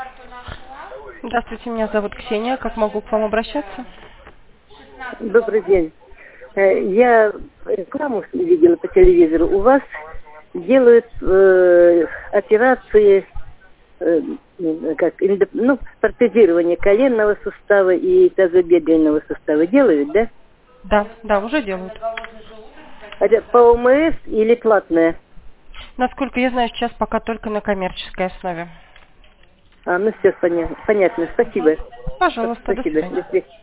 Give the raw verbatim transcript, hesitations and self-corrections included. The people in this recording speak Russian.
Здравствуйте, меня зовут Ксения. Как могу к вам обращаться? Добрый день. Э, Я рекламу видела по телевизору. У вас делают э, операции, э, как, индо- ну, протезирование коленного сустава и тазобедренного сустава. Делают, да? Да, да, уже делают. Это по ОМС или платное? Насколько я знаю, сейчас пока только на коммерческой основе. А, ну все понятно. Понятно. Спасибо. Пожалуйста, до Спасибо. свидания. До свидания.